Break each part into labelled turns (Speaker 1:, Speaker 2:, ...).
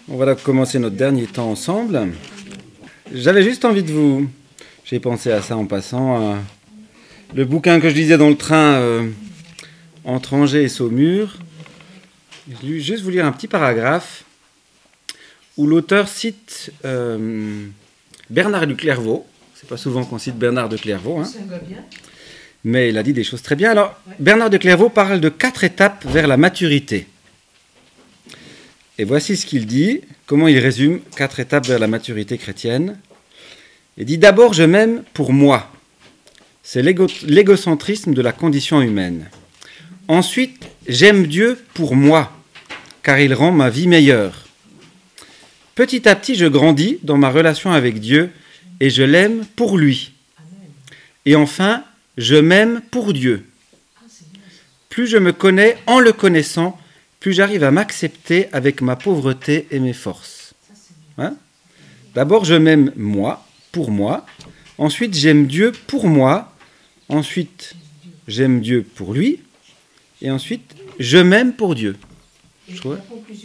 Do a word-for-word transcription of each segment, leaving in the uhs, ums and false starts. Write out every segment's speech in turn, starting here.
Speaker 1: On va commencer notre dernier temps ensemble. J'avais juste envie de vous... J'ai pensé à ça en passant. Euh, le bouquin que je lisais dans le train, euh, Entre Angers et Saumur, je vais juste vous lire un petit paragraphe où l'auteur cite euh, Bernard de Clairvaux. C'est pas souvent qu'on cite Bernard de Clairvaux, hein. Mais il a dit des choses très bien. Alors, Bernard de Clairvaux parle de quatre étapes vers la maturité. Et voici ce qu'il dit, comment il résume quatre étapes vers la maturité chrétienne. Il dit « D'abord, je m'aime pour moi. C'est l'égo- l'égocentrisme de la condition humaine. Ensuite, j'aime Dieu pour moi, car il rend ma vie meilleure. Petit à petit, je grandis dans ma relation avec Dieu et je l'aime pour lui. Et enfin, je m'aime pour Dieu. Plus je me connais en le connaissant, plus j'arrive à m'accepter avec ma pauvreté et mes forces. Hein ? D'abord, je m'aime moi, pour moi. Ensuite, j'aime Dieu pour moi. Ensuite, j'aime Dieu pour lui. Et ensuite, je m'aime pour Dieu. Je trouve...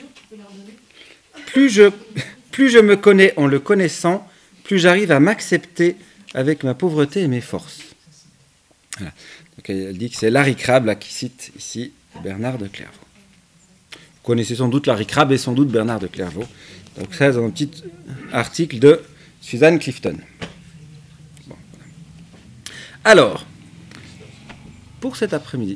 Speaker 1: plus, je, plus je me connais en le connaissant, plus j'arrive à m'accepter avec ma pauvreté et mes forces. Voilà. Donc, elle dit que c'est Larry Crabb là, qui cite ici Bernard de Clairvaux. Vous connaissez sans doute Larry Crabb et sans doute Bernard de Clairvaux. Donc ça, dans un petit article de Suzanne Clifton. Bon, voilà. Alors, pour cet après-midi,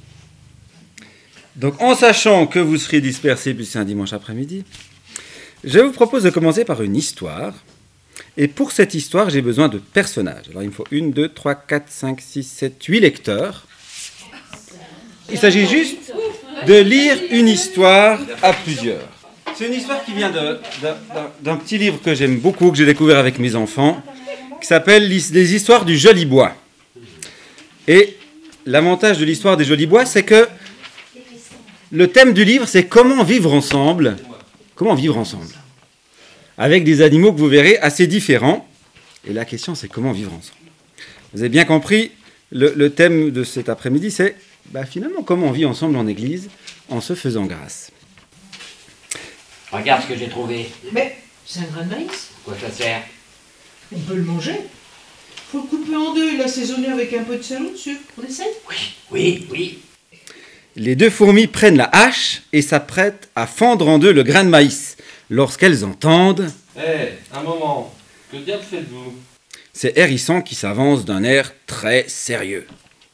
Speaker 1: donc en sachant que vous serez dispersés, puis c'est un dimanche après-midi, je vous propose de commencer par une histoire. Et pour cette histoire, j'ai besoin de personnages. Alors il me faut une, deux, trois, quatre, cinq, six, sept, huit lecteurs. Il s'agit juste de lire une histoire à plusieurs. C'est une histoire qui vient de, de, d'un petit livre que j'aime beaucoup, que j'ai découvert avec mes enfants, qui s'appelle « Les histoires du joli bois ». Et l'avantage de l'histoire des jolis bois, c'est que le thème du livre, c'est comment vivre ensemble. Comment vivre ensemble avec des animaux que vous verrez assez différents. Et la question, c'est comment vivre ensemble. Vous avez bien compris, le, le thème de cet après-midi, c'est bah, finalement comment on vit ensemble en Église en se faisant grâce.
Speaker 2: Regarde ce que j'ai trouvé.
Speaker 3: Mais c'est un grain de maïs.
Speaker 2: Quoi ça sert?
Speaker 3: On peut le manger. Faut le couper en deux et l'assaisonner avec un peu de sel ou de sucre. On essaye?
Speaker 2: Oui, oui, oui.
Speaker 1: Les deux fourmis prennent la hache et s'apprêtent à fendre en deux le grain de maïs. Lorsqu'elles entendent...
Speaker 4: Hé, hey, un moment, que diable faites-vous?
Speaker 1: C'est Hérisson qui s'avance d'un air très sérieux.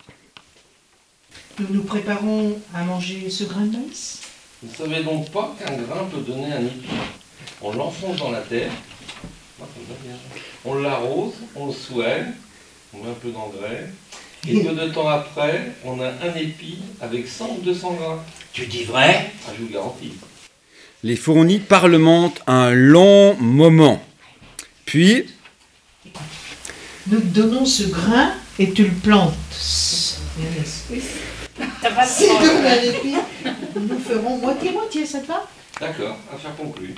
Speaker 3: Nous nous préparons à manger ce grain de maïs.
Speaker 4: Vous ne savez donc pas qu'un grain peut donner un épi? On l'enfonce dans la terre, on l'arrose, on le soigne, on met un peu d'engrais, et peu de temps après, on a un épi avec cent ou deux cents grains.
Speaker 2: Tu dis vrai?
Speaker 4: Ah, je vous garantis.
Speaker 1: Les fourmis parlementent un long moment. Puis...
Speaker 3: Nous te donnons ce grain et tu le plantes.
Speaker 5: Oui.
Speaker 3: Si tu donnes un épi, nous ferons moitié-moitié, ça te va?
Speaker 4: D'accord, affaire conclue.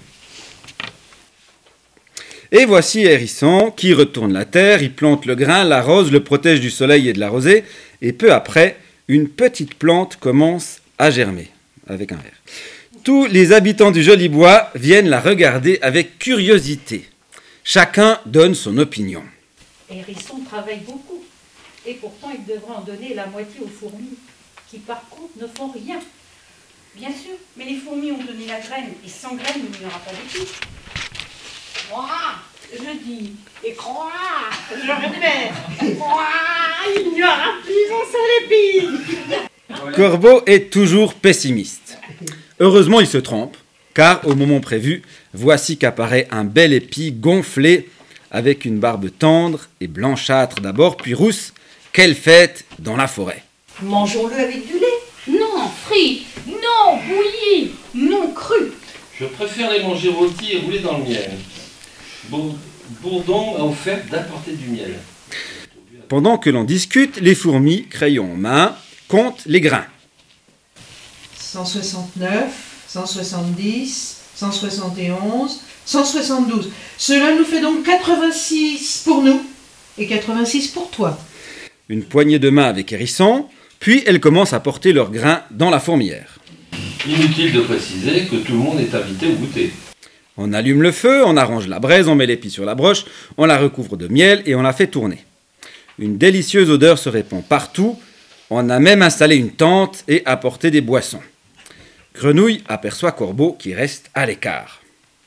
Speaker 1: Et voici Hérisson qui retourne la terre, il plante le grain, l'arrose, le protège du soleil et de la rosée, et peu après, une petite plante commence à germer, avec un R. Tous les habitants du joli bois viennent la regarder avec curiosité. Chacun donne son opinion.
Speaker 5: Hérisson travaille beaucoup, et pourtant il devrait en donner la moitié aux fourmis, qui par contre ne font rien.
Speaker 6: Bien sûr, mais les fourmis ont donné la graine, et sans graine, il n'y aura pas d'épi. Croix, je dis, et croix, je répète, croix, il n'y aura plus un seul épi.
Speaker 1: Corbeau est toujours pessimiste. Heureusement, il se trompe, car au moment prévu, voici qu'apparaît un bel épi gonflé, avec une barbe tendre et blanchâtre d'abord, puis rousse. Quelle fête dans la forêt!
Speaker 6: Mangeons-le avec du lait.
Speaker 7: Non, frit. Non, bouilli.
Speaker 6: Non, cru.
Speaker 4: Je préfère les manger rôtis et roulés dans le miel. Bour- Bourdon m'a offert d'apporter du miel.
Speaker 1: Pendant que l'on discute, les fourmis, crayon en main, comptent les grains.
Speaker 3: cent soixante-neuf, cent soixante-dix, cent soixante et onze, cent soixante-douze. Cela nous fait donc quatre-vingt-six pour nous et quatre-vingt-six pour toi.
Speaker 1: Une poignée de main avec Hérisson, puis elles commencent à porter leurs grains dans la fourmilière.
Speaker 4: Inutile de préciser que tout le monde est invité au goûter.
Speaker 1: On allume le feu, on arrange la braise, on met l'épi sur la broche, on la recouvre de miel et on la fait tourner. Une délicieuse odeur se répand partout. On a même installé une tente et apporté des boissons. Grenouille aperçoit Corbeau qui reste à l'écart.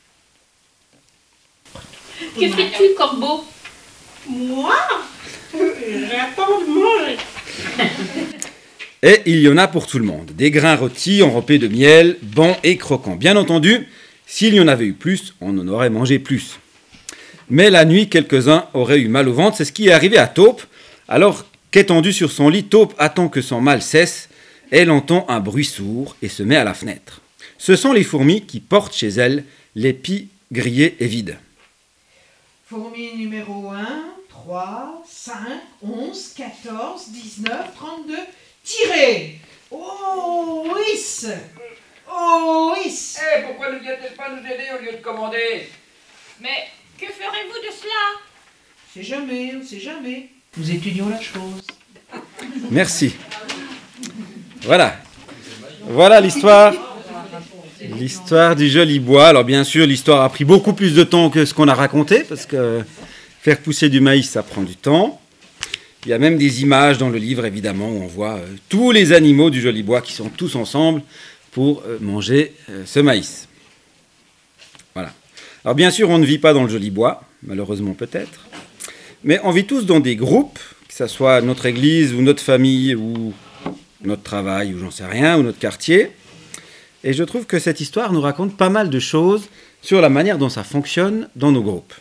Speaker 7: Que fais-tu, Corbeau?
Speaker 6: Moi, j'attends de manger.
Speaker 1: Et il y en a pour tout le monde. Des grains rôtis enrobés de miel, bons et croquants. Bien entendu, s'il y en avait eu plus, on en aurait mangé plus. Mais la nuit, quelques-uns auraient eu mal au ventre. C'est ce qui est arrivé à Taupe. Alors qu'étendue sur son lit, Taupe attend que son mal cesse. Elle entend un bruit sourd et se met à la fenêtre. Ce sont les fourmis qui portent chez elles l'épi grillé et vide.
Speaker 3: Fourmi numéro un, trois, cinq, onze, quatorze, dix-neuf, trente-deux. Tirez! Oh, oui! Oh, oui!
Speaker 2: Eh, pourquoi ne viennent-elles pas nous aider au lieu de commander?
Speaker 7: Mais que ferez-vous de cela?
Speaker 3: C'est jamais, on sait jamais. Nous étudions la chose.
Speaker 1: Merci. Voilà. Voilà l'histoire. L'histoire du joli bois. Alors bien sûr, l'histoire a pris beaucoup plus de temps que ce qu'on a raconté, parce que faire pousser du maïs, ça prend du temps. Il y a même des images dans le livre, évidemment, où on voit euh, tous les animaux du joli bois qui sont tous ensemble pour euh, manger euh, ce maïs. Voilà. Alors bien sûr, on ne vit pas dans le joli bois, malheureusement peut-être, mais on vit tous dans des groupes, que ce soit notre église ou notre famille ou notre travail ou j'en sais rien, ou notre quartier. Et je trouve que cette histoire nous raconte pas mal de choses sur la manière dont ça fonctionne dans nos groupes.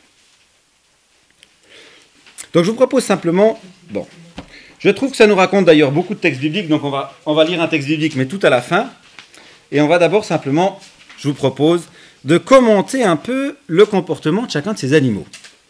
Speaker 1: Donc je vous propose simplement, bon, je trouve que ça nous raconte d'ailleurs beaucoup de textes bibliques, donc on va, on va lire un texte biblique, mais tout à la fin. Et on va d'abord simplement, je vous propose, de commenter un peu le comportement de chacun de ces animaux.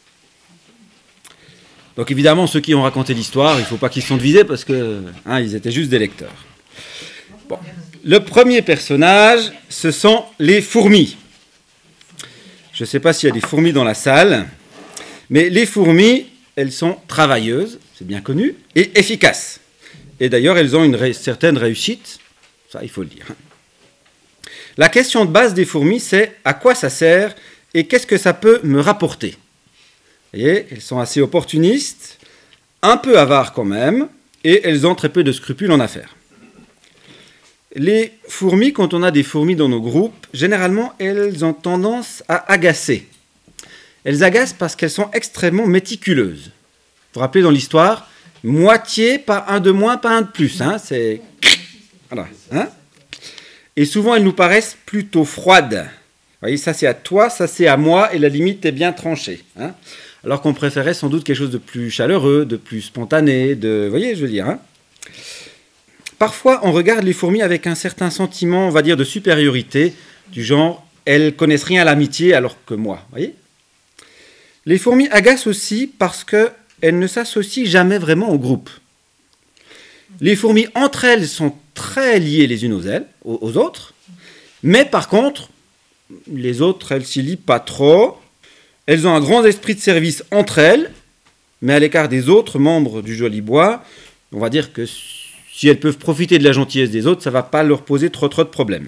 Speaker 1: Donc évidemment, ceux qui ont raconté l'histoire, il ne faut pas qu'ils se sentent visés parce que hein, ils étaient juste des lecteurs. Bon. Le premier personnage, ce sont les fourmis. Je ne sais pas s'il y a des fourmis dans la salle, mais les fourmis, elles sont travailleuses, c'est bien connu, et efficaces. Et d'ailleurs, elles ont une ré- certaine réussite, ça il faut le dire. La question de base des fourmis, c'est à quoi ça sert et qu'est-ce que ça peut me rapporter. Vous voyez, elles sont assez opportunistes, un peu avares quand même, et elles ont très peu de scrupules en affaires. Les fourmis, quand on a des fourmis dans nos groupes, généralement, elles ont tendance à agacer. Elles agacent parce qu'elles sont extrêmement méticuleuses. Vous vous rappelez dans l'histoire, moitié, pas un de moins, pas un de plus. Hein, c'est... Voilà. Hein, et souvent, elles nous paraissent plutôt froides. Vous voyez, ça c'est à toi, ça c'est à moi, et la limite est bien tranchée. Hein, alors qu'on préférait sans doute quelque chose de plus chaleureux, de plus spontané, de... Vous voyez, je veux dire. Hein, parfois, on regarde les fourmis avec un certain sentiment, on va dire, de supériorité, du genre, elles connaissent rien à l'amitié alors que moi. Vous voyez ? Les fourmis agacent aussi parce qu'elles ne s'associent jamais vraiment au groupe. Les fourmis, entre elles, sont très liées les unes aux, ailes, aux, aux autres, mais par contre, les autres, elles s'y lient pas trop. Elles ont un grand esprit de service entre elles, mais à l'écart des autres membres du joli bois, on va dire que si elles peuvent profiter de la gentillesse des autres, ça ne va pas leur poser trop, trop de problèmes.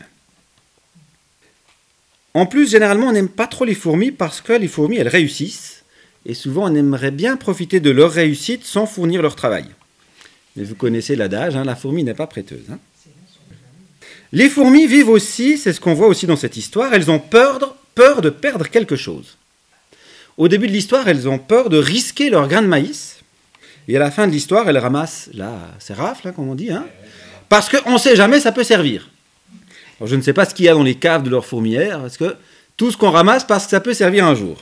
Speaker 1: En plus, généralement, on n'aime pas trop les fourmis parce que les fourmis, elles réussissent. Et souvent, on aimerait bien profiter de leur réussite sans fournir leur travail. Mais vous connaissez l'adage, hein, la fourmi n'est pas prêteuse. Hein. Les fourmis vivent aussi, c'est ce qu'on voit aussi dans cette histoire, elles ont peur, peur de perdre quelque chose. Au début de l'histoire, elles ont peur de risquer leur grain de maïs. Et à la fin de l'histoire, elles ramassent la sérafle, hein, comme on dit, hein, parce qu'on ne sait jamais, ça peut servir. Alors, je ne sais pas ce qu'il y a dans les caves de leur fourmilière, parce que tout ce qu'on ramasse, parce que ça peut servir un jour.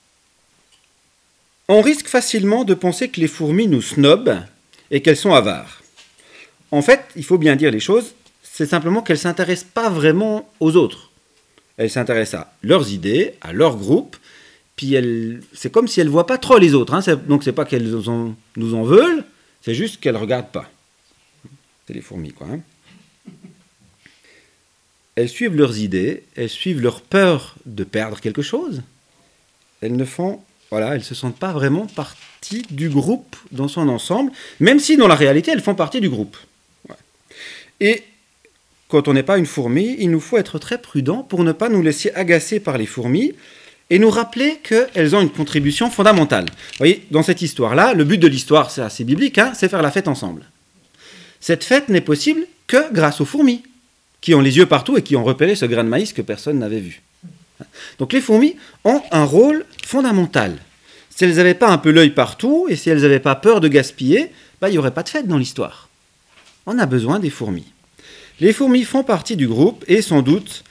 Speaker 1: On risque facilement de penser que les fourmis nous snobent et qu'elles sont avares. En fait, il faut bien dire les choses, c'est simplement qu'elles ne s'intéressent pas vraiment aux autres. Elles s'intéressent à leurs idées, à leur groupe, puis elles, c'est comme si elles ne voient pas trop les autres. Hein. C'est, donc, ce n'est pas qu'elles nous en, nous en veulent, c'est juste qu'elles ne regardent pas. C'est les fourmis, quoi. Hein. Elles suivent leurs idées, elles suivent leur peur de perdre quelque chose. Elles ne font, voilà, elles se sentent pas vraiment partie du groupe dans son ensemble, même si dans la réalité elles font partie du groupe. Ouais. Et quand on n'est pas une fourmi, il nous faut être très prudent pour ne pas nous laisser agacer par les fourmis et nous rappeler qu'elles ont une contribution fondamentale. Vous voyez, dans cette histoire-là, le but de l'histoire, c'est assez biblique, hein, c'est faire la fête ensemble. Cette fête n'est possible que grâce aux fourmis, qui ont les yeux partout et qui ont repéré ce grain de maïs que personne n'avait vu. Donc les fourmis ont un rôle fondamental. Si elles n'avaient pas un peu l'œil partout et si elles n'avaient pas peur de gaspiller, bah, il n'y aurait pas de fête dans l'histoire. On a besoin des fourmis. Les fourmis font partie du groupe et sans doute,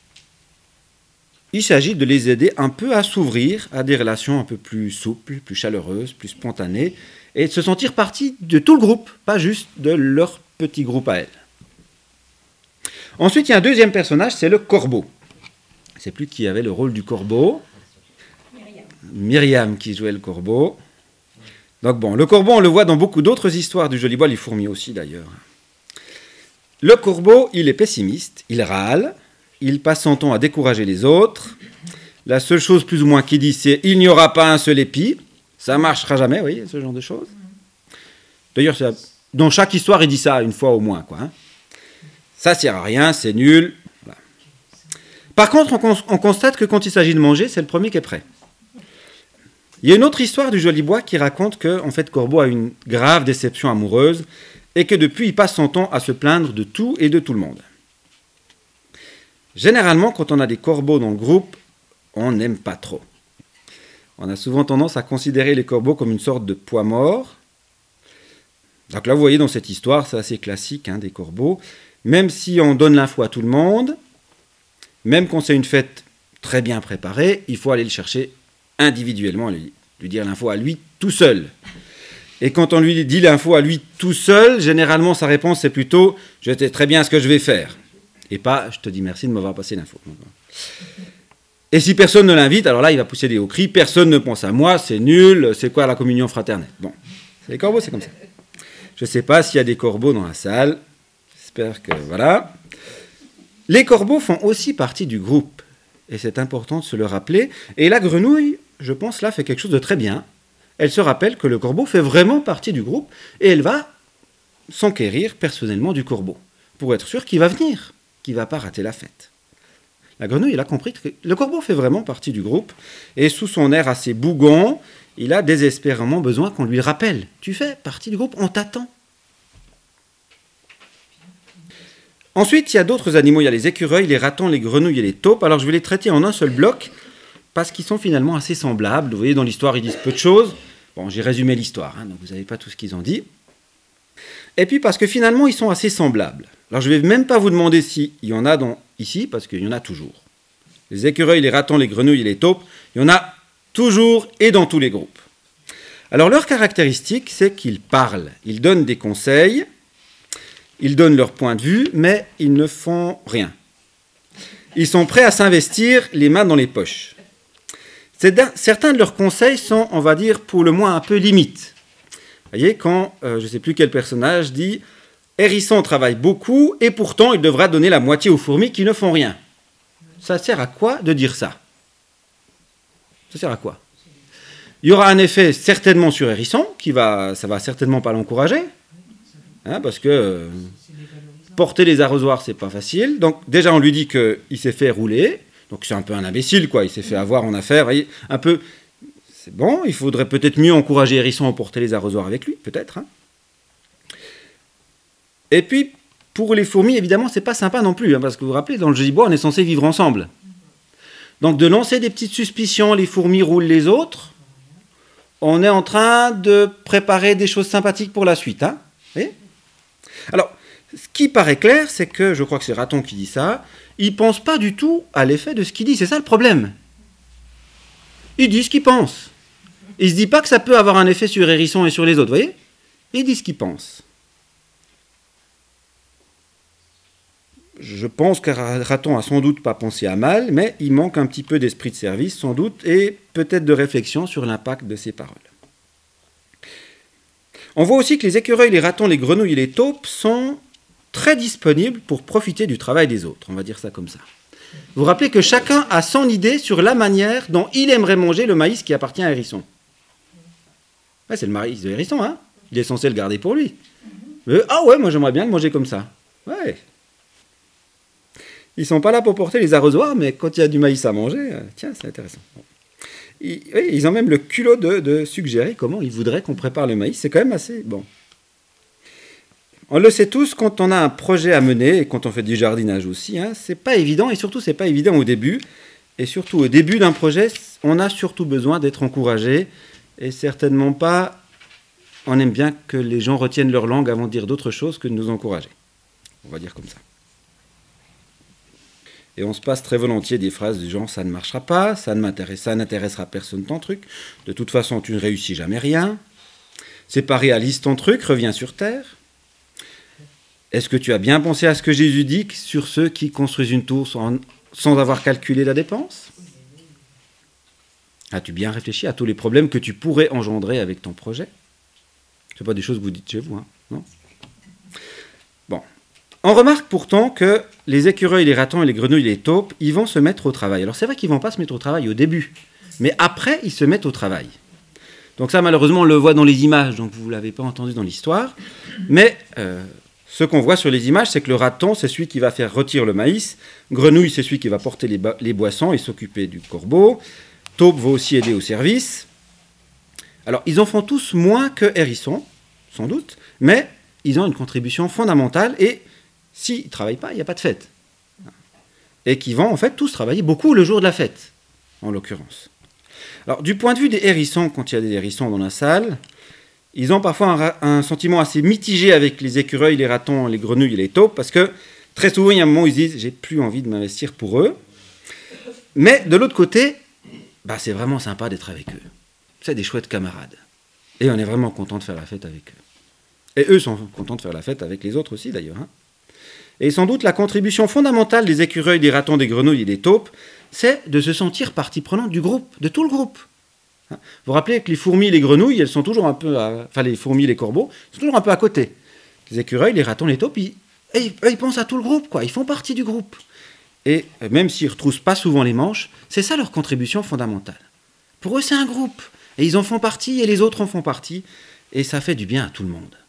Speaker 1: il s'agit de les aider un peu à s'ouvrir à des relations un peu plus souples, plus chaleureuses, plus spontanées et de se sentir partie de tout le groupe, pas juste de leur petit groupe à elles. Ensuite, il y a un deuxième personnage, c'est le corbeau. Je ne sais plus qui avait le rôle du corbeau.
Speaker 6: Myriam.
Speaker 1: Myriam qui jouait le corbeau. Donc bon, le corbeau, on le voit dans beaucoup d'autres histoires du Joli Bois, les fourmis aussi d'ailleurs. Le corbeau, il est pessimiste, il râle, il passe son temps à décourager les autres. La seule chose plus ou moins qu'il dit, c'est « il n'y aura pas un seul épi ». Ça ne marchera jamais, vous voyez, ce genre de choses. D'ailleurs, dans chaque histoire, il dit ça une fois au moins, quoi. Hein. Ça ne sert à rien, c'est nul. Voilà. Par contre, on, cons- on constate que quand il s'agit de manger, c'est le premier qui est prêt. Il y a une autre histoire du Joli Bois qui raconte que, en fait, Corbeau a une grave déception amoureuse et que depuis, il passe son temps à se plaindre de tout et de tout le monde. Généralement, quand on a des corbeaux dans le groupe, on n'aime pas trop. On a souvent tendance à considérer les corbeaux comme une sorte de poids mort. Donc là, vous voyez, dans cette histoire, c'est assez classique, hein, des corbeaux. Même si on donne l'info à tout le monde, même quand c'est une fête très bien préparée, il faut aller le chercher individuellement, lui, lui dire l'info à lui tout seul. Et quand on lui dit l'info à lui tout seul, généralement sa réponse c'est plutôt « je sais très bien ce que je vais faire ». Et pas « je te dis merci de m'avoir passé l'info ». Et si personne ne l'invite, alors là il va pousser des hauts cris « personne ne pense à moi, c'est nul, c'est quoi la communion fraternelle ?» Bon, les corbeaux c'est comme ça. Je ne sais pas s'il y a des corbeaux dans la salle, j'espère que voilà. Les corbeaux font aussi partie du groupe, et c'est important de se le rappeler. Et la grenouille, je pense là, fait quelque chose de très bien. Elle se rappelle que le corbeau fait vraiment partie du groupe, et elle va s'enquérir personnellement du corbeau, pour être sûre qu'il va venir, qu'il ne va pas rater la fête. La grenouille, elle a compris que le corbeau fait vraiment partie du groupe, et sous son air assez bougon, il a désespérément besoin qu'on lui rappelle. Tu fais partie du groupe, on t'attend. Ensuite, il y a d'autres animaux, il y a les écureuils, les ratons, les grenouilles et les taupes. Alors je vais les traiter en un seul bloc, parce qu'ils sont finalement assez semblables. Vous voyez, dans l'histoire, ils disent peu de choses. Bon, j'ai résumé l'histoire, hein, donc vous n'avez pas tout ce qu'ils ont dit. Et puis parce que finalement, ils sont assez semblables. Alors je ne vais même pas vous demander s'il y en a dans, ici, parce qu'il y en a toujours. Les écureuils, les ratons, les grenouilles et les taupes, il y en a toujours et dans tous les groupes. Alors leur caractéristique, c'est qu'ils parlent, ils donnent des conseils, ils donnent leur point de vue, mais ils ne font rien. Ils sont prêts à s'investir les mains dans les poches. Certains de leurs conseils sont, on va dire, pour le moins un peu limites. Vous voyez, quand, euh, je ne sais plus quel personnage dit « Hérisson travaille beaucoup et pourtant il devra donner la moitié aux fourmis qui ne font rien ». Ça sert à quoi de dire ça ? Ça sert à quoi ? Il y aura un effet certainement sur Hérisson, qui va, ça ne va certainement pas l'encourager, hein, parce que euh, porter les arrosoirs, c'est pas facile. Donc déjà, on lui dit qu'il s'est fait rouler, donc c'est un peu un imbécile, quoi. Il s'est fait avoir en affaire, vous voyez, un peu... C'est bon, il faudrait peut-être mieux encourager Hérisson à porter les arrosoirs avec lui, peut-être. Hein. Et puis, pour les fourmis, évidemment, c'est pas sympa non plus, hein, parce que vous vous rappelez, dans le Joli Bois, on est censé vivre ensemble. Donc de lancer des petites suspicions, les fourmis roulent les autres, on est en train de préparer des choses sympathiques pour la suite. Hein. Alors, ce qui paraît clair, c'est que, je crois que c'est Raton qui dit ça, il ne pense pas du tout à l'effet de ce qu'il dit, c'est ça le problème. Il dit ce qu'il pense. Il ne se dit pas que ça peut avoir un effet sur Hérisson et sur les autres, vous voyez ? Il dit ce qu'il pense. Je pense que Raton a sans doute pas pensé à mal, mais il manque un petit peu d'esprit de service, sans doute, et peut-être de réflexion sur l'impact de ses paroles. On voit aussi que les écureuils, les ratons, les grenouilles et les taupes sont très disponibles pour profiter du travail des autres, on va dire ça comme ça. Vous vous rappelez que chacun a son idée sur la manière dont il aimerait manger le maïs qui appartient à Hérisson. Ouais, c'est le maïs de Hérisson, hein ? Il est censé le garder pour lui. Euh, ah ouais, moi j'aimerais bien le manger comme ça. Ouais. Ils ne sont pas là pour porter les arrosoirs, mais quand il y a du maïs à manger, euh, tiens, c'est intéressant. Bon. Ils, oui, ils ont même le culot de, de suggérer comment ils voudraient qu'on prépare le maïs. C'est quand même assez bon. On le sait tous, quand on a un projet à mener, et quand on fait du jardinage aussi, hein, c'est pas évident, et surtout, c'est pas évident au début. Et surtout, au début d'un projet, on a surtout besoin d'être encouragé, et certainement pas, on aime bien que les gens retiennent leur langue avant de dire d'autres choses que de nous encourager. On va dire comme ça. Et on se passe très volontiers des phrases du genre « ça ne marchera pas »,« ça ne m'intéresse, ça n'intéressera personne ton truc »,« de toute façon, tu ne réussis jamais rien »,« c'est pas réaliste ton truc, reviens sur terre ». Est-ce que tu as bien pensé à ce que Jésus dit sur ceux qui construisent une tour sans, sans avoir calculé la dépense? As-tu bien réfléchi à tous les problèmes que tu pourrais engendrer avec ton projet? Ce ne sont pas des choses que vous dites chez vous, hein, non? Bon. On remarque pourtant que les écureuils, les ratons et les grenouilles et les taupes, ils vont se mettre au travail. Alors c'est vrai qu'ils ne vont pas se mettre au travail au début, mais après, ils se mettent au travail. Donc ça, malheureusement, on le voit dans les images, donc vous ne l'avez pas entendu dans l'histoire. Mais euh, ce qu'on voit sur les images, c'est que le raton, c'est celui qui va faire rôtir le maïs. Grenouille, c'est celui qui va porter les, les boissons et s'occuper du corbeau. Taupe va aussi aider au service. Alors, ils en font tous moins que Hérisson, sans doute, mais ils ont une contribution fondamentale et s'ils ne travaillent pas, il n'y a pas de fête. Et qui vont en fait tous travailler beaucoup le jour de la fête, en l'occurrence. Alors, du point de vue des hérissons, quand il y a des hérissons dans la salle, ils ont parfois un, un sentiment assez mitigé avec les écureuils, les ratons, les grenouilles et les taupes, parce que très souvent, il y a un moment où ils se disent « j'ai plus envie de m'investir pour eux ». Mais de l'autre côté, bah, c'est vraiment sympa d'être avec eux. C'est des chouettes camarades. Et on est vraiment content de faire la fête avec eux. Et eux sont contents de faire la fête avec les autres aussi, d'ailleurs. Hein. Et sans doute, la contribution fondamentale des écureuils, des ratons, des grenouilles et des taupes, c'est de se sentir partie prenante du groupe, de tout le groupe. Vous vous rappelez que les fourmis, les grenouilles, elles sont toujours un peu... À, enfin, les fourmis, les corbeaux, sont toujours un peu à côté. Les écureuils, les ratons, les taupes, ils, ils, ils pensent à tout le groupe, quoi. Ils font partie du groupe. Et même s'ils ne retroussent pas souvent les manches, c'est ça leur contribution fondamentale. Pour eux, c'est un groupe. Et ils en font partie, et les autres en font partie. Et ça fait du bien à tout le monde.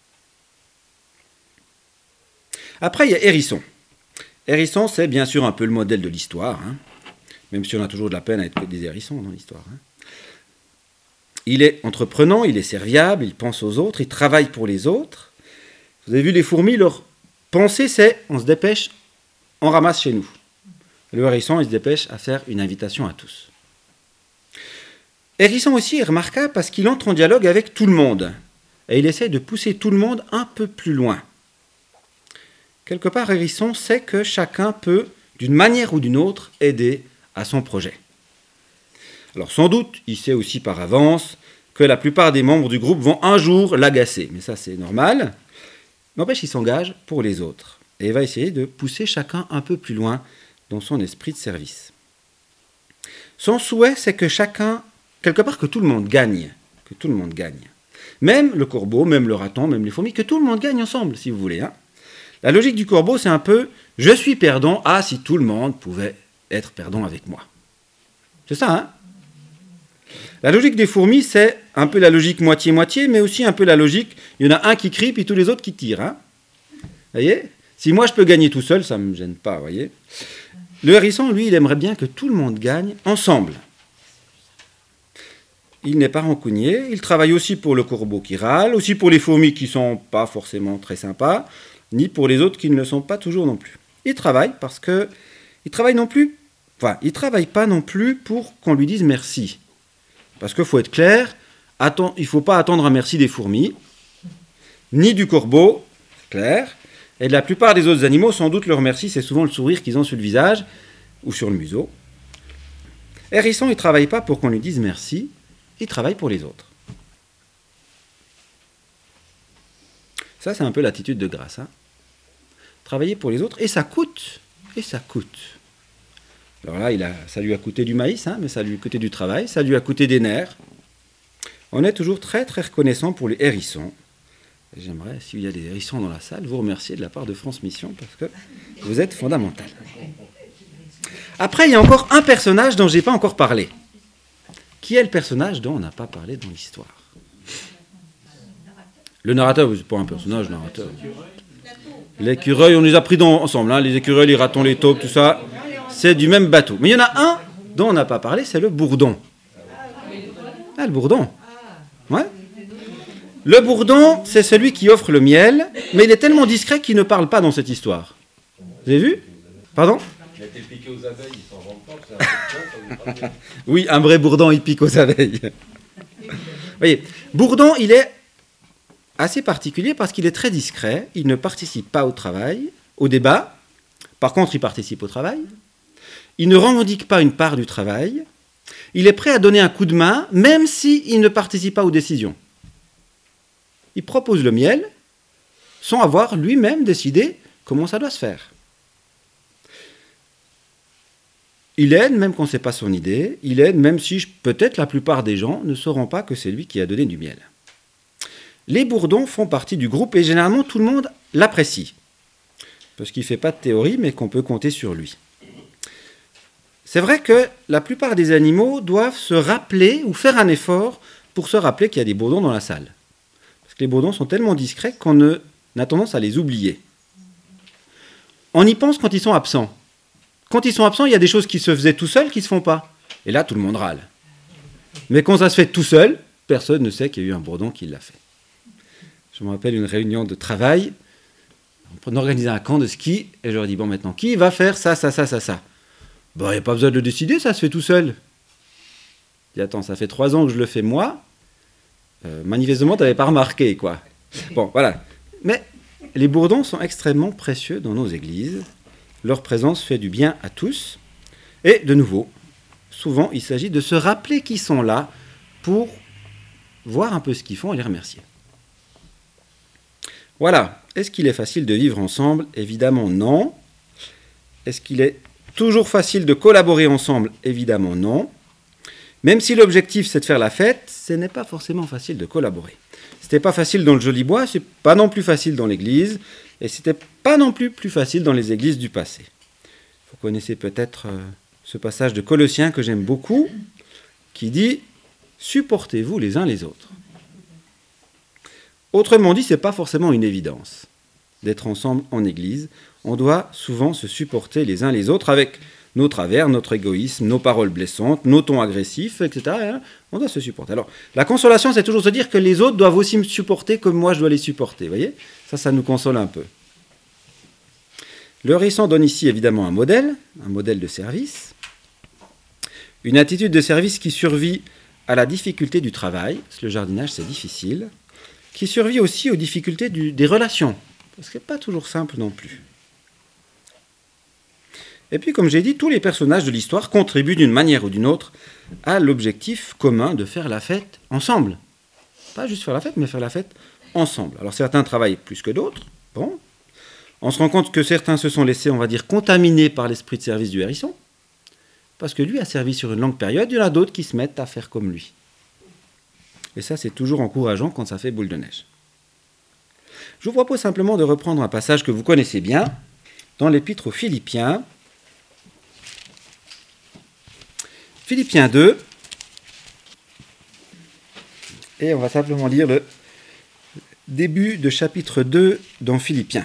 Speaker 1: Après, il y a Hérisson. Hérisson, c'est bien sûr un peu le modèle de l'histoire, hein, même si on a toujours de la peine à être que des hérissons dans l'histoire. Hein. Il est entreprenant, il est serviable, il pense aux autres, il travaille pour les autres. Vous avez vu les fourmis, leur pensée, c'est on se dépêche, on ramasse chez nous. Le hérisson, il se dépêche à faire une invitation à tous. Hérisson aussi est remarquable parce qu'il entre en dialogue avec tout le monde. Et il essaie de pousser tout le monde un peu plus loin. Quelque part, Hérisson sait que chacun peut, d'une manière ou d'une autre, aider à son projet. Alors sans doute, il sait aussi par avance que la plupart des membres du groupe vont un jour l'agacer. Mais ça, c'est normal. N'empêche, il s'engage pour les autres. Et il va essayer de pousser chacun un peu plus loin dans son esprit de service. Son souhait, c'est que chacun, quelque part, que tout le monde gagne. Que tout le monde gagne. Même le corbeau, même le raton, même les fourmis, que tout le monde gagne ensemble, si vous voulez. Hein. La logique du corbeau, c'est un peu « je suis perdant, ah, si tout le monde pouvait être perdant avec moi ». C'est ça, hein? La logique des fourmis, c'est un peu la logique moitié-moitié, mais aussi un peu la logique, il y en a un qui crie, puis tous les autres qui tirent. Hein. Vous voyez? Si moi je peux gagner tout seul, ça ne me gêne pas, vous voyez? Le hérisson, lui, il aimerait bien que tout le monde gagne ensemble. Il n'est pas rancunier, il travaille aussi pour le corbeau qui râle, aussi pour les fourmis qui ne sont pas forcément très sympas, ni pour les autres qui ne le sont pas toujours non plus. Il travaille parce que il travaille non plus, enfin, il travaille pas non plus pour qu'on lui dise merci. Parce qu'il faut être clair, attend, il ne faut pas attendre un merci des fourmis, ni du corbeau, c'est clair, et de la plupart des autres animaux, sans doute leur merci, c'est souvent le sourire qu'ils ont sur le visage ou sur le museau. Hérisson, il ne travaille pas pour qu'on lui dise merci, il travaille pour les autres. Ça, c'est un peu l'attitude de Grasse. Hein. Travailler pour les autres, et ça coûte, et ça coûte. Alors là, il a, ça lui a coûté du maïs, hein, mais ça lui a coûté du travail, ça lui a coûté des nerfs. On est toujours très, très reconnaissant pour les hérissons. Et j'aimerais, s'il y a des hérissons dans la salle, vous remercier de la part de France Mission, parce que vous êtes fondamental. Après, il y a encore un personnage dont je n'ai pas encore parlé. Qui est le personnage dont on n'a pas parlé dans l'histoire? Le narrateur, c'est pas un personnage, narrateur. L'écureuil, on les a pris dans, ensemble, hein, les écureuils, les ratons, les taupes, tout ça, c'est du même bateau. Mais il y en a un dont on n'a pas parlé, c'est le bourdon. Ah, le bourdon. Ouais. Le bourdon, c'est celui qui offre le miel, mais il est tellement discret qu'il ne parle pas dans cette histoire. Vous avez vu? Pardon?
Speaker 4: Il a été piqué aux abeilles, il s'en rend compte, c'est un peu con, ça veut pas dire.
Speaker 1: Oui, un vrai bourdon, il pique aux abeilles. Vous voyez, bourdon, il est assez particulier parce qu'il est très discret, il ne participe pas au travail, au débat. Par contre, il participe au travail. Il ne revendique pas une part du travail. Il est prêt à donner un coup de main, même s'il ne participe pas aux décisions. Il propose le miel sans avoir lui-même décidé comment ça doit se faire. Il aide même quand ce n'est pas son idée. Il aide même si peut-être la plupart des gens ne sauront pas que c'est lui qui a donné du miel. Les bourdons font partie du groupe et généralement tout le monde l'apprécie. Parce qu'il ne fait pas de théorie mais qu'on peut compter sur lui. C'est vrai que la plupart des animaux doivent se rappeler ou faire un effort pour se rappeler qu'il y a des bourdons dans la salle. Parce que les bourdons sont tellement discrets qu'on ne, on a tendance à les oublier. On y pense quand ils sont absents. Quand ils sont absents, il y a des choses qui se faisaient tout seuls qui ne se font pas. Et là, tout le monde râle. Mais quand ça se fait tout seul, personne ne sait qu'il y a eu un bourdon qui l'a fait. Je me rappelle une réunion de travail. On organisait un camp de ski et je leur ai dit, bon maintenant, qui va faire ça, ça, ça, ça, ça? Bon, il n'y a pas besoin de le décider, ça se fait tout seul. Je dis, attends, ça fait trois ans que je le fais moi. Euh, manifestement, tu n'avais pas remarqué, quoi. Bon, voilà. Mais les bourdons sont extrêmement précieux dans nos églises. Leur présence fait du bien à tous. Et de nouveau, souvent, il s'agit de se rappeler qu'ils sont là pour voir un peu ce qu'ils font et les remercier. Voilà. Est-ce qu'il est facile de vivre ensemble? Évidemment, non. Est-ce qu'il est toujours facile de collaborer ensemble? Évidemment, non. Même si l'objectif, c'est de faire la fête, ce n'est pas forcément facile de collaborer. C'était pas facile dans le Joli Bois, c'est pas non plus facile dans l'église, et c'était pas non plus plus facile dans les églises du passé. Vous connaissez peut-être euh, ce passage de Colossiens que j'aime beaucoup, qui dit « Supportez-vous les uns les autres ». Autrement dit, ce n'est pas forcément une évidence d'être ensemble en église. On doit souvent se supporter les uns les autres avec nos travers, notre égoïsme, nos paroles blessantes, nos tons agressifs, et cetera. On doit se supporter. Alors, la consolation, c'est toujours se dire que les autres doivent aussi me supporter comme moi je dois les supporter. Vous voyez? Ça, ça nous console un peu. Le Hérisson donne ici évidemment un modèle, un modèle de service, une attitude de service qui survit à la difficulté du travail, parce que le jardinage c'est difficile, qui survit aussi aux difficultés du, des relations, parce que ce n'est pas toujours simple non plus. Et puis, comme j'ai dit, tous les personnages de l'histoire contribuent d'une manière ou d'une autre à l'objectif commun de faire la fête ensemble. Pas juste faire la fête, mais faire la fête ensemble. Alors certains travaillent plus que d'autres, bon. On se rend compte que certains se sont laissés, on va dire, contaminés par l'esprit de service du Hérisson, parce que lui a servi sur une longue période, il y en a d'autres qui se mettent à faire comme lui. Et ça, c'est toujours encourageant quand ça fait boule de neige. Je vous propose simplement de reprendre un passage que vous connaissez bien, dans l'Épître aux Philippiens. Philippiens deux. Et on va simplement lire le début de chapitre deux dans Philippiens.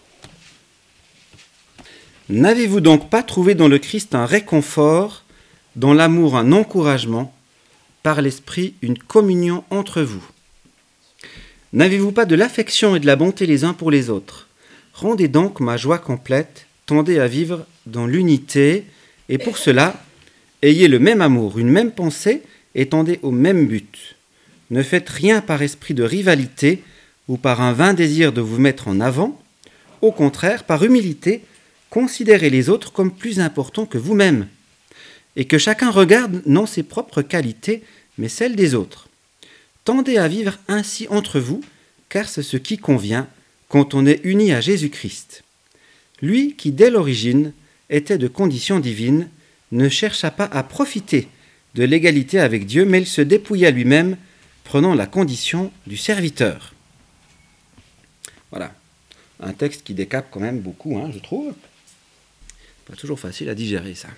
Speaker 1: N'avez-vous donc pas trouvé dans le Christ un réconfort, dans l'amour un encouragement, par l'Esprit une communion entre vous? N'avez-vous pas de l'affection et de la bonté les uns pour les autres? Rendez donc ma joie complète, tendez à vivre dans l'unité, et pour cela, ayez le même amour, une même pensée, et tendez au même but. Ne faites rien par esprit de rivalité ou par un vain désir de vous mettre en avant. Au contraire, par humilité, considérez les autres comme plus importants que vous-même, et que chacun regarde non ses propres qualités, mais celles des autres. Tendez à vivre ainsi entre vous, car c'est ce qui convient quand on est uni à Jésus-Christ. Lui qui, dès l'origine, était de condition divine, ne chercha pas à profiter de l'égalité avec Dieu, mais il se dépouilla lui-même, prenant la condition du serviteur. Voilà, un texte qui décape quand même beaucoup, hein, je trouve. Pas toujours facile à digérer, ça.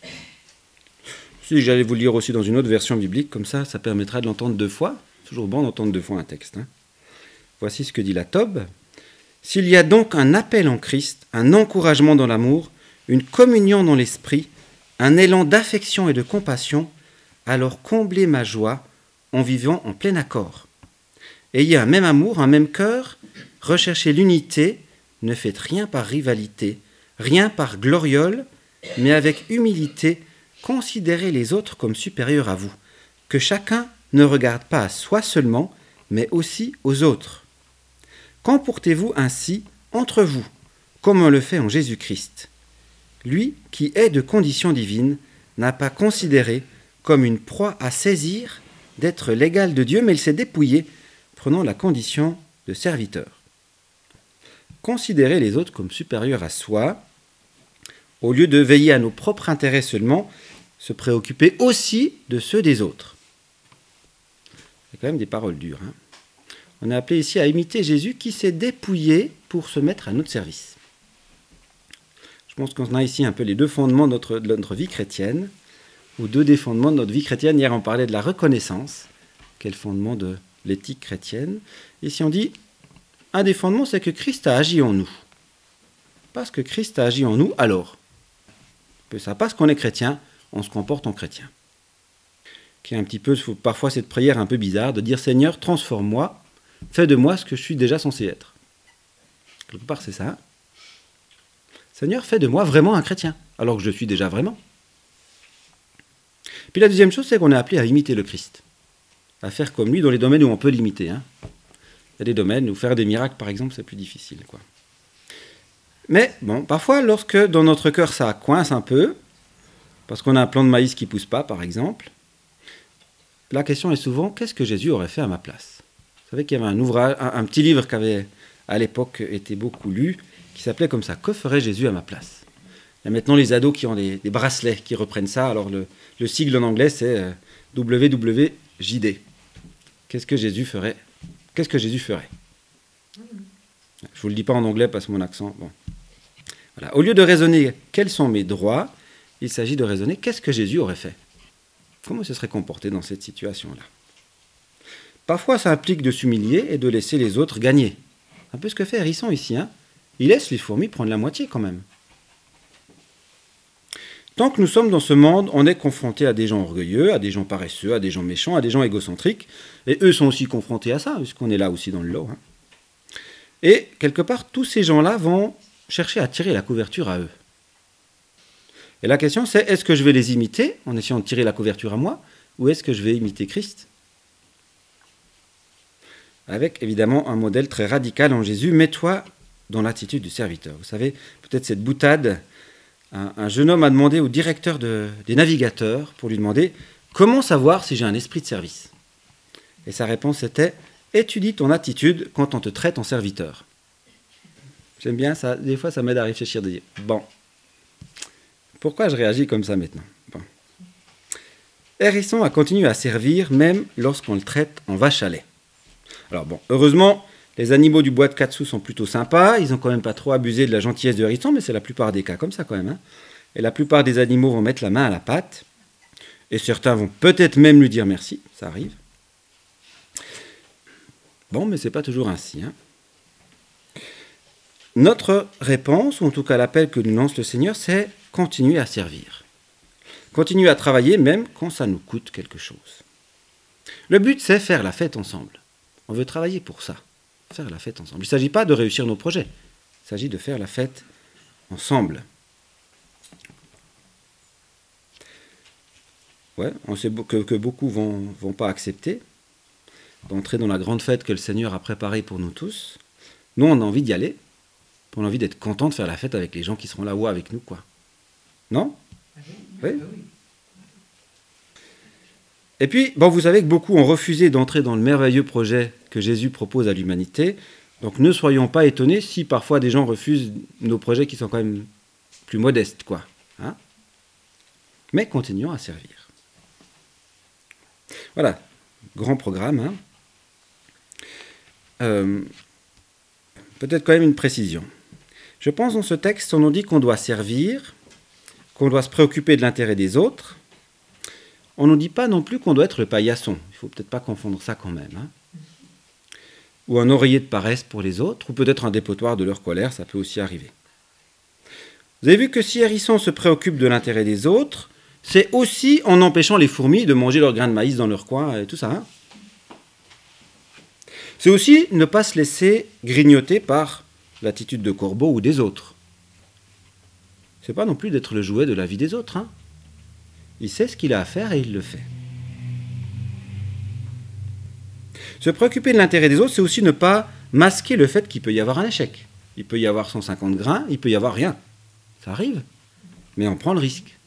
Speaker 1: Si j'allais vous le lire aussi dans une autre version biblique, comme ça, ça permettra de l'entendre deux fois. C'est toujours bon d'entendre deux fois un texte. Hein. Voici ce que dit la Tobe. « S'il y a donc un appel en Christ, un encouragement dans l'amour, une communion dans l'esprit, un élan d'affection et de compassion, alors comblez ma joie en vivant en plein accord. Ayez un même amour, un même cœur, recherchez l'unité, ne faites rien par rivalité, rien par gloriole, mais avec humilité, considérez les autres comme supérieurs à vous, que chacun ne regarde pas à soi seulement, mais aussi aux autres. Comportez-vous ainsi entre vous, comme on le fait en Jésus-Christ. Lui, qui est de condition divine, n'a pas considéré comme une proie à saisir d'être l'égal de Dieu, mais il s'est dépouillé, prenant la condition de serviteur. Considérer les autres comme supérieurs à soi, au lieu de veiller à nos propres intérêts seulement, se préoccuper aussi de ceux des autres. C'est quand même des paroles dures. Hein. On est appelé ici à imiter Jésus qui s'est dépouillé pour se mettre à notre service. Je pense qu'on a ici un peu les deux fondements de notre, de notre vie chrétienne, ou deux des fondements de notre vie chrétienne. Hier, on parlait de la reconnaissance, qui est le fondement de l'éthique chrétienne. Ici, on dit, un des fondements, c'est que Christ a agi en nous. Parce que Christ a agi en nous, alors, ça, parce qu'on est chrétien, on se comporte en chrétien. Qui est un petit peu, parfois, cette prière un peu bizarre, de dire, Seigneur, transforme-moi, fais de moi ce que je suis déjà censé être. Quelque part, c'est ça. Seigneur, fais de moi vraiment un chrétien, alors que je suis déjà vraiment. Puis la deuxième chose, c'est qu'on est appelé à imiter le Christ, à faire comme lui dans les domaines où on peut l'imiter. Hein. Il y a des domaines où faire des miracles, par exemple, c'est plus difficile, quoi. Mais bon, parfois, lorsque dans notre cœur ça coince un peu, parce qu'on a un plant de maïs qui ne pousse pas, par exemple, la question est souvent, qu'est-ce que Jésus aurait fait à ma place? Vous savez qu'il y avait un ouvrage, un, un petit livre qui avait à l'époque été beaucoup lu, qui s'appelait comme ça, « Que ferait Jésus à ma place ?» Il y a maintenant les ados qui ont des, des bracelets qui reprennent ça. Alors le, le sigle en anglais, c'est euh, W W J D. Qu'est-ce que Jésus ferait? Qu'est-ce que Jésus ferait? Je ne vous le dis pas en anglais parce que mon accent... Bon. Voilà. Au lieu de raisonner « Quels sont mes droits ?», il s'agit de raisonner « Qu'est-ce que Jésus aurait fait ?» Comment il se serait comporté dans cette situation-là? Parfois, ça implique de s'humilier et de laisser les autres gagner. Un peu ce que fait Hérisson ici. Hein. Il laisse les fourmis prendre la moitié quand même. Tant que nous sommes dans ce monde, on est confronté à des gens orgueilleux, à des gens paresseux, à des gens méchants, à des gens égocentriques. Et eux sont aussi confrontés à ça, puisqu'on est là aussi dans le lot. Hein. Et quelque part, tous ces gens-là vont chercher à tirer la couverture à eux. Et la question, c'est, est-ce que je vais les imiter en essayant de tirer la couverture à moi, ou est-ce que je vais imiter Christ? Avec évidemment un modèle très radical en Jésus, mets-toi dans l'attitude du serviteur. Vous savez, peut-être cette boutade, un, un jeune homme a demandé au directeur de, des navigateurs pour lui demander « Comment savoir si j'ai un esprit de service ?» Et sa réponse était « Étudie ton attitude quand on te traite en serviteur. » J'aime bien ça, des fois ça m'aide à réfléchir, de dire « Bon, pourquoi je réagis comme ça maintenant ?» Bon. Hérisson a continué à servir même lorsqu'on le traite en vache à lait. Alors bon, heureusement, les animaux du bois de Katsu sont plutôt sympas, ils n'ont quand même pas trop abusé de la gentillesse de Hérisson, mais c'est la plupart des cas comme ça quand même. Hein. Et la plupart des animaux vont mettre la main à la pâte, et certains vont peut-être même lui dire merci, ça arrive. Bon, mais c'est pas toujours ainsi. Hein. Notre réponse, ou en tout cas l'appel que nous lance le Seigneur, c'est continuer à servir. Continuer à travailler même quand ça nous coûte quelque chose. Le but, c'est faire la fête ensemble. On veut travailler pour ça, faire la fête ensemble. Il ne s'agit pas de réussir nos projets, il s'agit de faire la fête ensemble. Ouais, on sait que, que beaucoup ne vont, vont pas accepter d'entrer dans la grande fête que le Seigneur a préparée pour nous tous. Nous, on a envie d'y aller, on a envie d'être content de faire la fête avec les gens qui seront là-haut avec nous, quoi. Non? Oui. Et puis, bon, vous savez que beaucoup ont refusé d'entrer dans le merveilleux projet que Jésus propose à l'humanité. Donc ne soyons pas étonnés si parfois des gens refusent nos projets qui sont quand même plus modestes, quoi. Hein? Mais continuons à servir. Voilà, grand programme. Hein? Euh, peut-être quand même une précision. Je pense dans ce texte, on nous dit qu'on doit servir, qu'on doit se préoccuper de l'intérêt des autres. On ne nous dit pas non plus qu'on doit être le paillasson. Il ne faut peut-être pas confondre ça quand même. Hein. ou un oreiller de paresse pour les autres, ou peut-être un dépotoir de leur colère, ça peut aussi arriver. Vous avez vu que si Hérisson se préoccupe de l'intérêt des autres, c'est aussi en empêchant les fourmis de manger leurs grains de maïs dans leur coin et tout ça. Hein. C'est aussi ne pas se laisser grignoter par l'attitude de Corbeau ou des autres. C'est pas non plus d'être le jouet de la vie des autres. Hein. Il sait ce qu'il a à faire et il le fait. Se préoccuper de l'intérêt des autres, c'est aussi ne pas masquer le fait qu'il peut y avoir un échec. Il peut y avoir cent cinquante grains, il peut y avoir rien. Ça arrive, mais on prend le risque.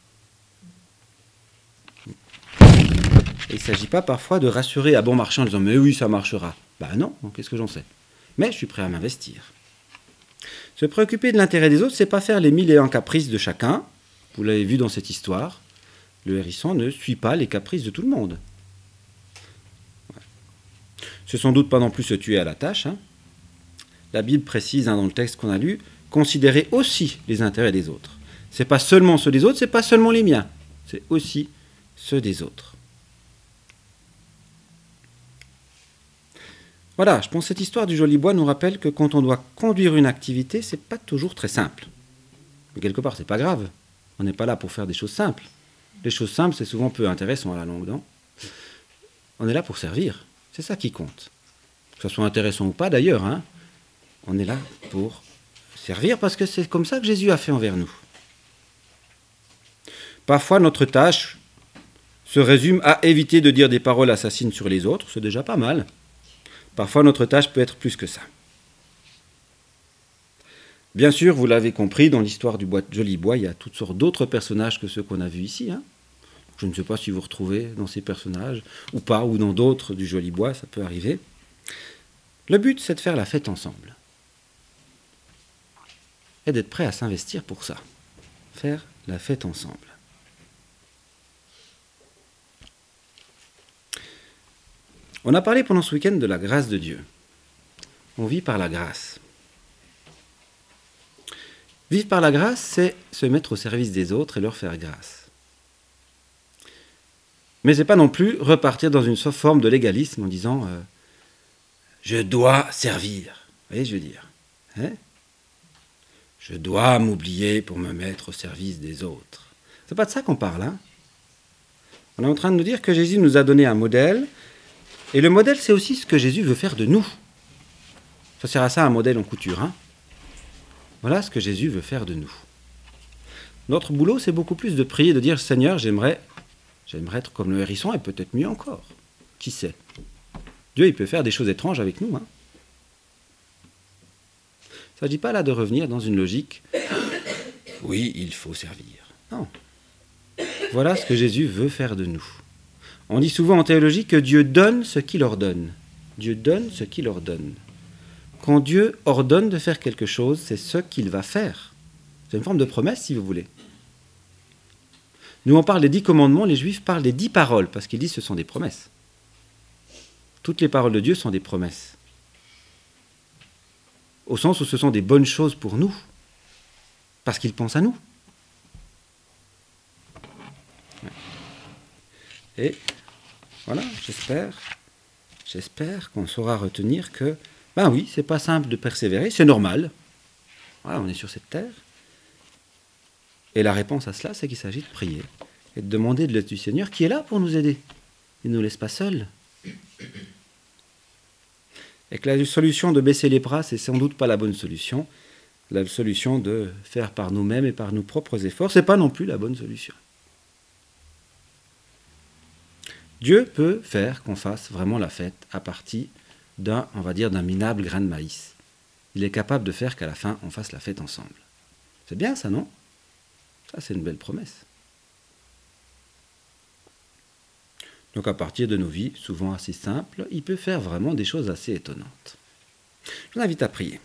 Speaker 1: Et il ne s'agit pas parfois de rassurer à bon marchand en disant « mais oui, ça marchera ». Ben non, qu'est-ce que j'en sais? Mais je suis prêt à m'investir. Se préoccuper de l'intérêt des autres, c'est pas faire les mille et un caprices de chacun. Vous l'avez vu dans cette histoire. Le hérisson ne suit pas les caprices de tout le monde. Ouais. C'est sans doute pas non plus se tuer à la tâche. Hein. La Bible précise hein, dans le texte qu'on a lu, considérer aussi les intérêts des autres. C'est pas seulement ceux des autres, c'est pas seulement les miens, c'est aussi ceux des autres. Voilà, je pense que cette histoire du joli bois nous rappelle que quand on doit conduire une activité, c'est pas toujours très simple. Mais quelque part, c'est pas grave. On n'est pas là pour faire des choses simples. Les choses simples, c'est souvent peu intéressant à la longue, non ? On est là pour servir. C'est ça qui compte. Que ce soit intéressant ou pas, d'ailleurs, hein, on est là pour servir parce que c'est comme ça que Jésus a fait envers nous. Parfois, notre tâche se résume à éviter de dire des paroles assassines sur les autres. C'est déjà pas mal. Parfois, notre tâche peut être plus que ça. Bien sûr, vous l'avez compris, dans l'histoire du bois, joli bois, il y a toutes sortes d'autres personnages que ceux qu'on a vus ici. Hein. Je ne sais pas si vous retrouvez dans ces personnages, ou pas, ou dans d'autres du joli bois, ça peut arriver. Le but, c'est de faire la fête ensemble. Et d'être prêt à s'investir pour ça. Faire la fête ensemble. On a parlé pendant ce week-end de la grâce de Dieu. On vit par la grâce. Vivre par la grâce, c'est se mettre au service des autres et leur faire grâce. Mais ce n'est pas non plus repartir dans une forme de légalisme en disant euh, « je dois servir ». Vous voyez, je veux dire. Hein ? Je dois m'oublier pour me mettre au service des autres. Ce n'est pas de ça qu'on parle. Hein ? On est en train de nous dire que Jésus nous a donné un modèle. Et le modèle, c'est aussi ce que Jésus veut faire de nous. Ça sert à ça un modèle en couture. Hein ? Voilà ce que Jésus veut faire de nous. Notre boulot, c'est beaucoup plus de prier, de dire « Seigneur, j'aimerais, j'aimerais être comme le hérisson et peut-être mieux encore. » Qui sait ? Dieu, il peut faire des choses étranges avec nous. Hein ? Il ne s'agit pas là de revenir dans une logique « Oui, il faut servir. » Non. Voilà ce que Jésus veut faire de nous. On dit souvent en théologie que Dieu donne ce qu'il ordonne. Dieu donne ce qu'il ordonne. Quand Dieu ordonne de faire quelque chose, c'est ce qu'il va faire. C'est une forme de promesse, si vous voulez. Nous, on parle des dix commandements, les Juifs parlent des dix paroles, parce qu'ils disent que ce sont des promesses. Toutes les paroles de Dieu sont des promesses. Au sens où ce sont des bonnes choses pour nous, parce qu'il pense à nous. Et voilà, j'espère, j'espère qu'on saura retenir que, ben oui, c'est pas simple de persévérer, c'est normal. Voilà, on est sur cette terre. Et la réponse à cela, c'est qu'il s'agit de prier et de demander de l'aide du Seigneur qui est là pour nous aider. Il ne nous laisse pas seuls. Et que la solution de baisser les bras, c'est sans doute pas la bonne solution. La solution de faire par nous-mêmes et par nos propres efforts, c'est pas non plus la bonne solution. Dieu peut faire qu'on fasse vraiment la fête à partir d'un, on va dire, d'un minable grain de maïs. Il est capable de faire qu'à la fin, on fasse la fête ensemble. C'est bien ça, non ? Ça, c'est une belle promesse. Donc à partir de nos vies, souvent assez simples, il peut faire vraiment des choses assez étonnantes. Je vous invite à prier.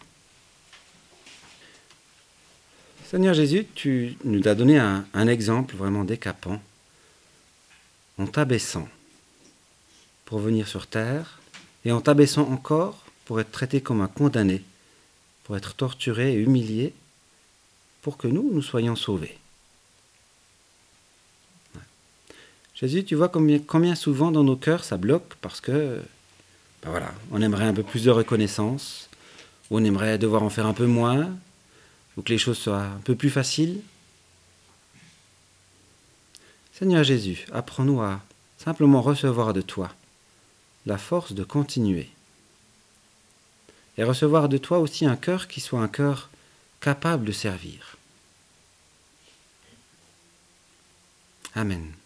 Speaker 1: Seigneur Jésus, tu nous as donné un, un exemple vraiment décapant en t'abaissant pour venir sur terre, et en t'abaissant encore pour être traité comme un condamné, pour être torturé et humilié, pour que nous, nous soyons sauvés. Ouais. Jésus, tu vois combien, combien souvent dans nos cœurs ça bloque, parce que ben voilà, on aimerait un peu plus de reconnaissance, ou on aimerait devoir en faire un peu moins, ou que les choses soient un peu plus faciles. Seigneur Jésus, apprends-nous à simplement recevoir de toi la force de continuer. Et recevoir de toi aussi un cœur qui soit un cœur capable de servir. Amen.